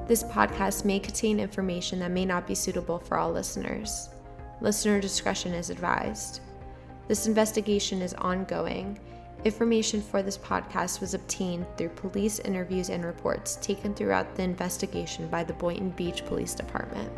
This podcast may contain information that may not be suitable for all listeners. Listener discretion is advised. This investigation is ongoing. Information for this podcast was obtained through police interviews and reports taken throughout the investigation by the Boynton Beach Police Department.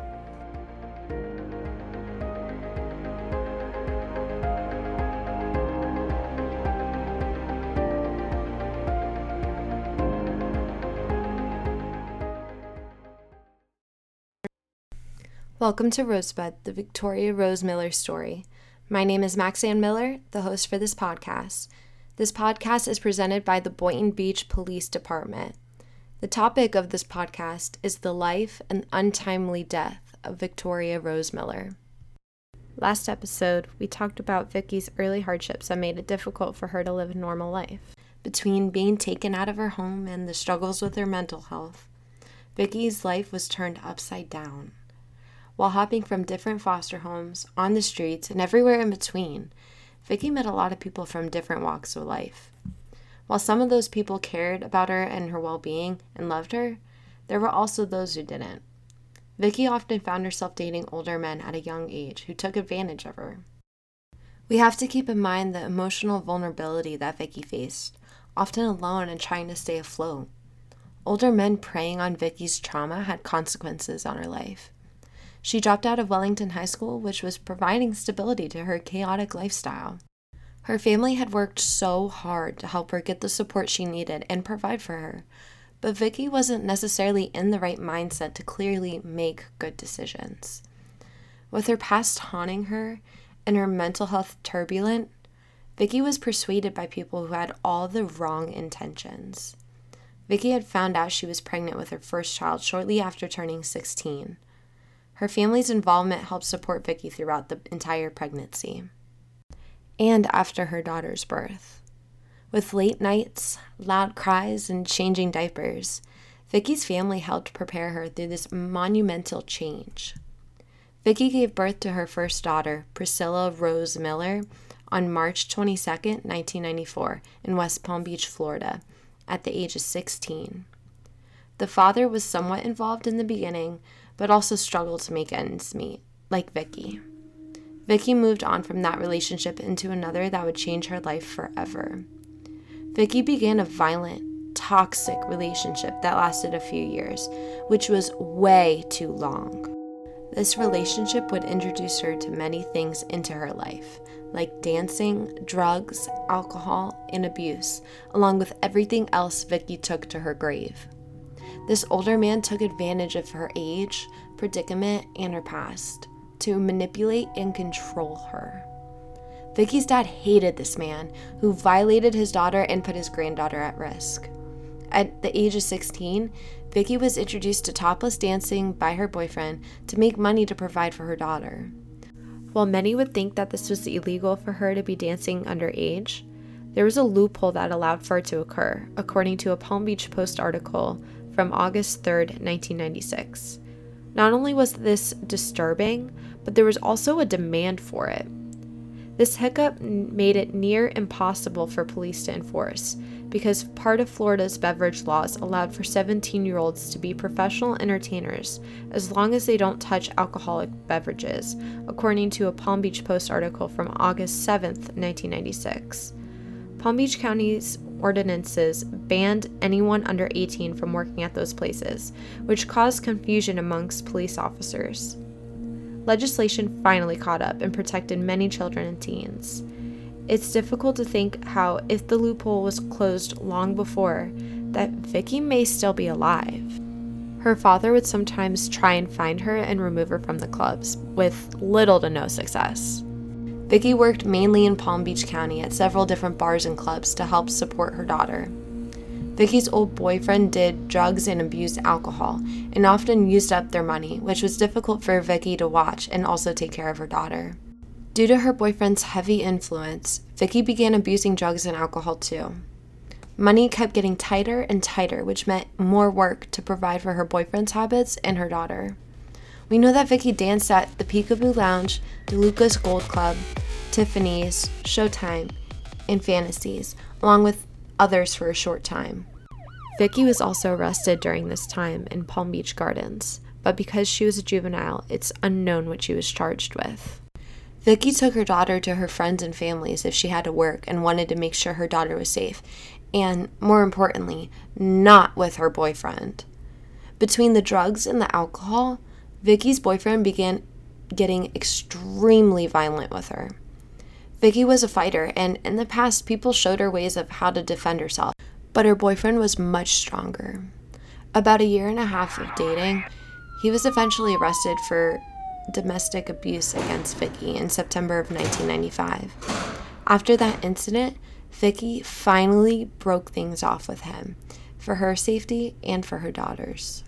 Welcome to Rosebud, the Victoria Rose Miller story. My name is Maxanne Miller, the host for this podcast. This podcast is presented by the Boynton Beach Police Department. The topic of this podcast is the life and untimely death of Victoria Rose Miller. Last episode, we talked about Vicky's early hardships that made it difficult for her to live a normal life. Between being taken out of her home and the struggles with her mental health, Vicky's life was turned upside down. While hopping from different foster homes, on the streets, and everywhere in between, Vicky met a lot of people from different walks of life. While some of those people cared about her and her well-being and loved her, there were also those who didn't. Vicky often found herself dating older men at a young age who took advantage of her. We have to keep in mind the emotional vulnerability that Vicky faced, often alone and trying to stay afloat. Older men preying on Vicky's trauma had consequences on her life. She dropped out of Wellington High School, which was providing stability to her chaotic lifestyle. Her family had worked so hard to help her get the support she needed and provide for her, but Vicky wasn't necessarily in the right mindset to clearly make good decisions. With her past haunting her and her mental health turbulent, Vicky was persuaded by people who had all the wrong intentions. Vicky had found out she was pregnant with her first child shortly after turning 16. Her family's involvement helped support Vicky throughout the entire pregnancy and after her daughter's birth. With late nights, loud cries, and changing diapers, Vicky's family helped prepare her through this monumental change. Vicky gave birth to her first daughter, Priscilla Rose Miller, on March 22, 1994, in West Palm Beach, Florida, at the age of 16. The father was somewhat involved in the beginning, but also struggled to make ends meet, like Vicky. Vicky moved on from that relationship into another that would change her life forever. Vicky began a violent, toxic relationship that lasted a few years, which was way too long. This relationship would introduce her to many things into her life, like dancing, drugs, alcohol, and abuse, along with everything else Vicky took to her grave. This older man took advantage of her age, predicament, and her past to manipulate and control her. Vicky's dad hated this man who violated his daughter and put his granddaughter at risk. At the age of 16, Vicky was introduced to topless dancing by her boyfriend to make money to provide for her daughter. While many would think that this was illegal for her to be dancing underage, there was a loophole that allowed for it to occur, according to a Palm Beach Post article from August 3, 1996. Not only was this disturbing, but there was also a demand for it. This hiccup made it near impossible for police to enforce, because part of Florida's beverage laws allowed for 17-year-olds to be professional entertainers as long as they don't touch alcoholic beverages, according to a Palm Beach Post article from August 7, 1996. Palm Beach County's ordinances banned anyone under 18 from working at those places, which caused confusion amongst police officers. Legislation finally caught up and protected many children and teens. It's difficult to think how, if the loophole was closed long before, that Vicky may still be alive. Her father would sometimes try and find her and remove her from the clubs, with little to no success. Vicky worked mainly in Palm Beach County at several different bars and clubs to help support her daughter. Vicky's old boyfriend did drugs and abused alcohol, and often used up their money, which was difficult for Vicky to watch and also take care of her daughter. Due to her boyfriend's heavy influence, Vicky began abusing drugs and alcohol too. Money kept getting tighter and tighter, which meant more work to provide for her boyfriend's habits and her daughter. We know that Vicky danced at the Peekaboo Lounge, DeLuca's Gold Club, Tiffany's, Showtime, and Fantasies, along with others for a short time. Vicky was also arrested during this time in Palm Beach Gardens, but because she was a juvenile, it's unknown what she was charged with. Vicky took her daughter to her friends and families if she had to work and wanted to make sure her daughter was safe, and more importantly, not with her boyfriend. Between the drugs and the alcohol, Vicky's boyfriend began getting extremely violent with her. Vicky was a fighter, and in the past, people showed her ways of how to defend herself, but her boyfriend was much stronger. About a year and a half of dating, he was eventually arrested for domestic abuse against Vicky in September of 1995. After that incident, Vicky finally broke things off with him for her safety and for her daughters.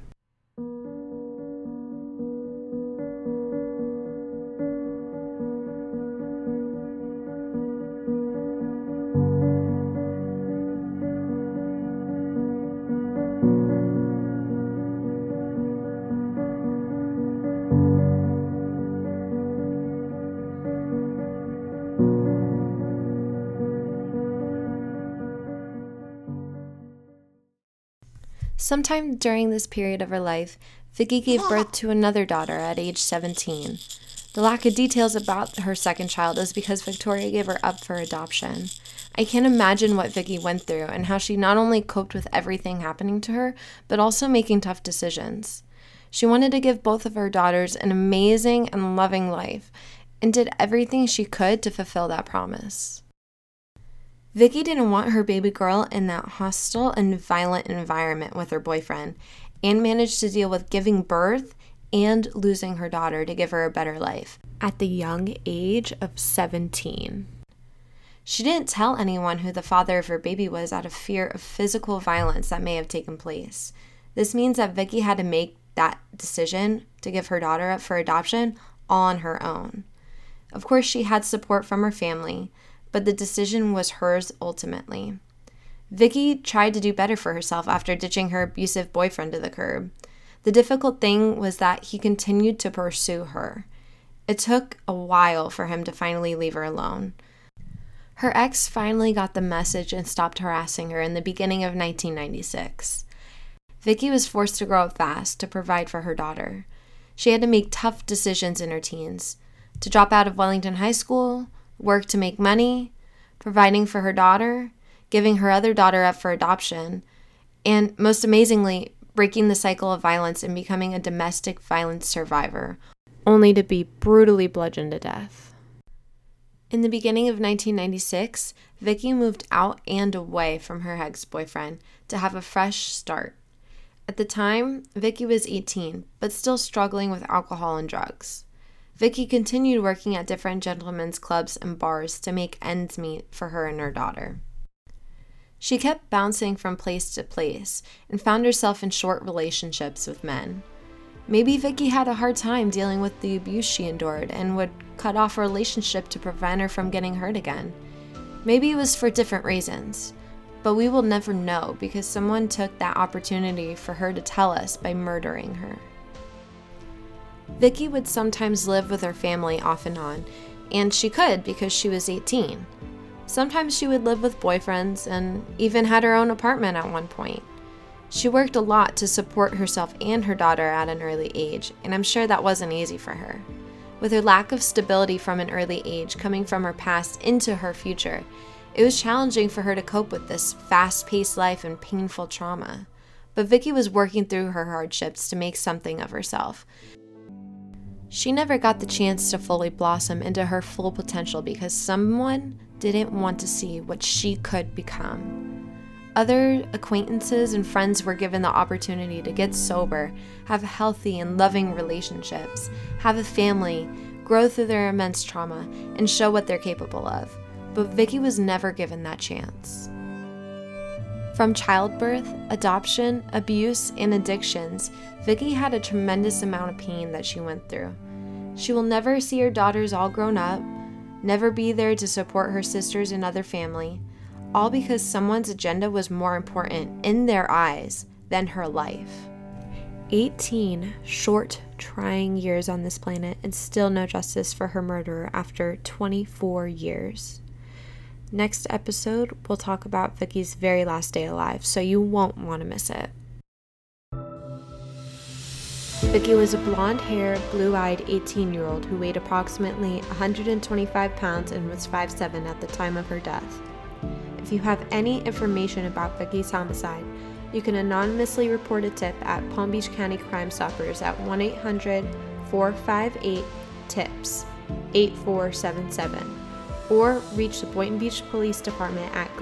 Sometime during this period of her life, Vicky gave birth to another daughter at age 17. The lack of details about her second child is because Victoria gave her up for adoption. I can't imagine what Vicky went through and how she not only coped with everything happening to her, but also making tough decisions. She wanted to give both of her daughters an amazing and loving life, and did everything she could to fulfill that promise. Vicky didn't want her baby girl in that hostile and violent environment with her boyfriend, and managed to deal with giving birth and losing her daughter to give her a better life at the young age of 17. She didn't tell anyone who the father of her baby was out of fear of physical violence that may have taken place. This means that Vicky had to make that decision to give her daughter up for adoption on her own. Of course, she had support from her family, but the decision was hers ultimately. Vicky tried to do better for herself after ditching her abusive boyfriend to the curb. The difficult thing was that he continued to pursue her. It took a while for him to finally leave her alone. Her ex finally got the message and stopped harassing her in the beginning of 1996. Vicky was forced to grow up fast to provide for her daughter. She had to make tough decisions in her teens, to drop out of Wellington High School, work to make money, providing for her daughter, giving her other daughter up for adoption, and most amazingly, breaking the cycle of violence and becoming a domestic violence survivor, only to be brutally bludgeoned to death. In the beginning of 1996, Vicky moved out and away from her ex-boyfriend to have a fresh start. At the time, Vicky was 18, but still struggling with alcohol and drugs. Vicky continued working at different gentlemen's clubs and bars to make ends meet for her and her daughter. She kept bouncing from place to place and found herself in short relationships with men. Maybe Vicky had a hard time dealing with the abuse she endured and would cut off a relationship to prevent her from getting hurt again. Maybe it was for different reasons, but we will never know because someone took that opportunity for her to tell us by murdering her. Vicky would sometimes live with her family off and on, and she could because she was 18. Sometimes she would live with boyfriends and even had her own apartment at one point. She worked a lot to support herself and her daughter at an early age, and I'm sure that wasn't easy for her. With her lack of stability from an early age coming from her past into her future, it was challenging for her to cope with this fast-paced life and painful trauma. But Vicky was working through her hardships to make something of herself. She never got the chance to fully blossom into her full potential because someone didn't want to see what she could become. Other acquaintances and friends were given the opportunity to get sober, have healthy and loving relationships, have a family, grow through their immense trauma, and show what they're capable of. But Vicky was never given that chance. From childbirth, adoption, abuse, and addictions, Vicky had a tremendous amount of pain that she went through. She will never see her daughters all grown up, never be there to support her sisters and other family, all because someone's agenda was more important in their eyes than her life. 18 short, trying years on this planet and still no justice for her murderer after 24 years. Next episode, we'll talk about Vicky's very last day alive, so you won't want to miss it. Vicky was a blonde-haired, blue-eyed 18-year-old who weighed approximately 125 pounds and was 5'7" at the time of her death. If you have any information about Vicky's homicide, you can anonymously report a tip at Palm Beach County Crime Stoppers at 1-800-458-TIPS 8477, or reach the Boynton Beach Police Department at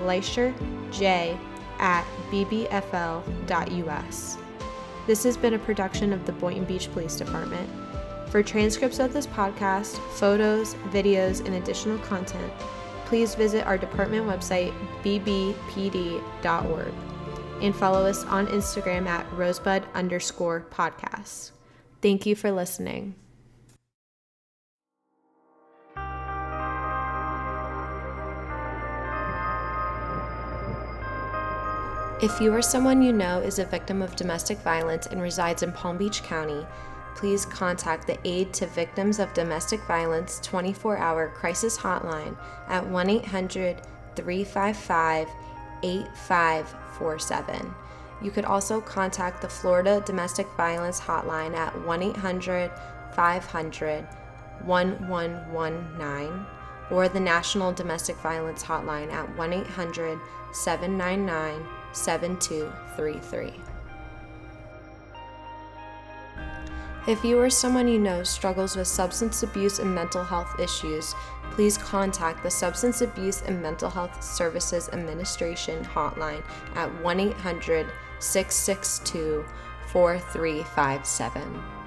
glacierj@bbfl.us. This has been a production of the Boynton Beach Police Department. For transcripts of this podcast, photos, videos, and additional content, please visit our department website, bbpd.org, and follow us on Instagram at rosebud_podcast. Thank you for listening. If you or someone you know is a victim of domestic violence and resides in Palm Beach County, please contact the Aid to Victims of Domestic Violence 24-hour crisis hotline at 1-800-355-8547. You could also contact the Florida Domestic Violence Hotline at 1-800-500-1119 or the National Domestic Violence Hotline at 1-800-799-7233. If you or someone you know struggles with substance abuse and mental health issues, please contact the Substance Abuse and Mental Health Services Administration hotline at 1-800-662-4357.